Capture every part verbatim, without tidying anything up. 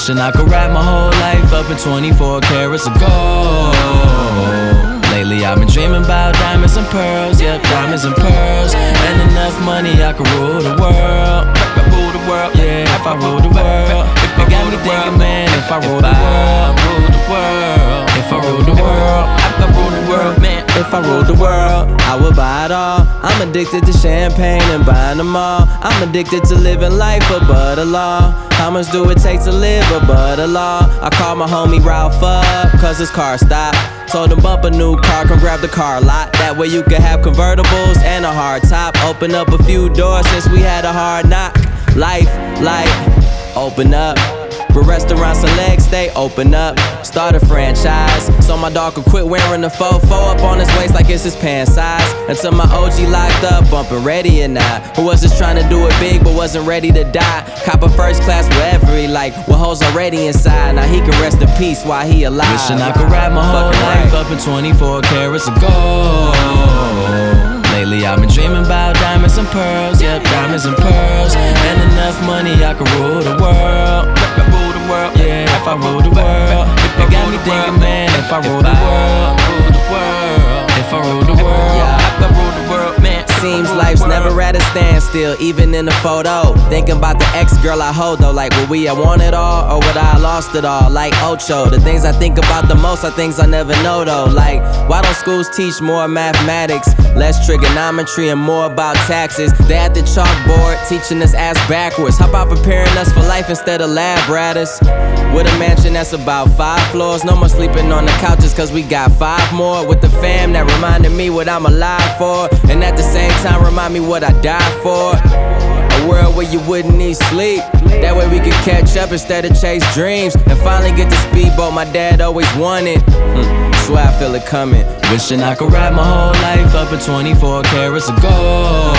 Wishing I could wrap my whole life up in twenty-four carats of gold. Lately I've been dreaming about diamonds and pearls, yep, diamonds and pearls. And enough money I could rule the world. Rule the world, yeah, if I rule the world. It got me thinking, man, if I rule the world, rule the world. If I rule the world, I could rule the world, man. If I ruled the world, I would buy it all. I'm addicted to champagne and buying them all. I'm addicted to living life above the law. How much do it take to live above the law? I called my homie Ralph up, cause his car stopped. Told him bump a new car, come grab the car lot. That way you can have convertibles and a hard top. Open up a few doors since we had a hard knock. Life, life, open up. With restaurants and legs, stay open up. Start a franchise, so my dog could quit wearing the fofo up on his waist like it's his pant size. Until my O G locked up, bumping ready or not. Who was just trying to do it big but wasn't ready to die. Cop a first class wherever he like, with hoes already inside. Now he can rest in peace while he alive. Wishing I could wrap my whole life up in twenty-four carats of gold. Lately I've been dreaming about diamonds and pearls, yep, diamonds and pearls. And enough money I could rule the world. Rule the world, yeah, if I rule the world. It got me thinking, man, if I rule the world, rule the world. If I rule the world, I could rule the world, man. Seems life's never at a standstill, even in the photo. Thinking about the ex-girl I hold though, like would we have won it all, or would I have lost it all? Like Ocho, the things I think about the most are things I never know though. Like, why don't schools teach more mathematics, less trigonometry, and more about taxes? They at the chalkboard teaching us ass backwards. How about preparing us for life instead of lab rats? With a mansion that's about five floors, no more sleeping on the couches cause we got five more. With the fam that reminded me what I'm alive for, and at the same time remind me what I died for. A world where you wouldn't need sleep, that way we could catch up instead of chase dreams. And finally get the speedboat my dad always wanted. hmm. Swear I feel it coming. Wishing I could wrap my whole life up in twenty-four carats of gold.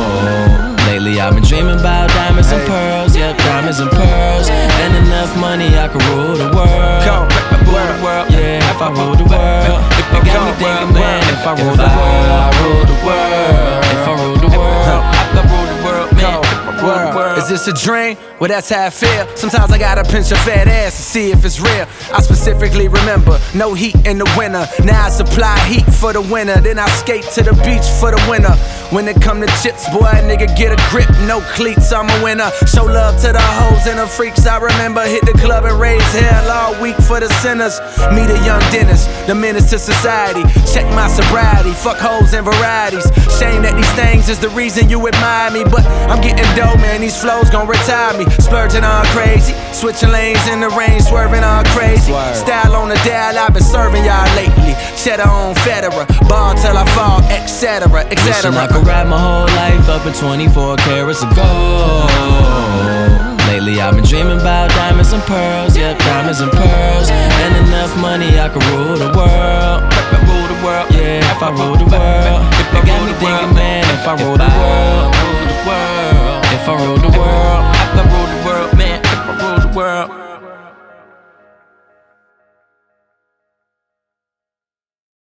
Lately I've been dreaming about diamonds and pearls, yep, diamonds and pearls. And enough money I could rule the world. Rule the world, yeah, if I rule the world. It got me thinking, man, if I rule the world, I rule the world. If I rule the world, I could rule the world, man. Is this a dream? Well, that's how I feel. Sometimes I gotta pinch your fat ass to see if it's real. I specifically remember no heat in the winter. Now I supply heat for the winter. Then I skate to the beach for the winter. When it come to chips, boy, a nigga get a grip. No cleats, I'm a winner. Show love to the hoes and the freaks. I remember hit the club and raise hell all week for the sinners. Meet a young dentist, the menace to society. Check my sobriety, fuck hoes and varieties. Shame that these things is the reason you admire me, but I'm getting dough, man. These flows gon' retire me. Splurging on crazy, switching lanes in the rain, swerving on crazy. Style on the dial, I've been serving y'all lately. Cheddar on Federer, ball till I fall, et cetera, et cetera. Wishing I could wrap my whole life up in twenty-four carats of gold. Lately I've been dreaming about diamonds and pearls, yep, diamonds and pearls. And enough money I could rule the world. Rule the world, yeah, if I rule the world. It got me thinking, man, if I rule the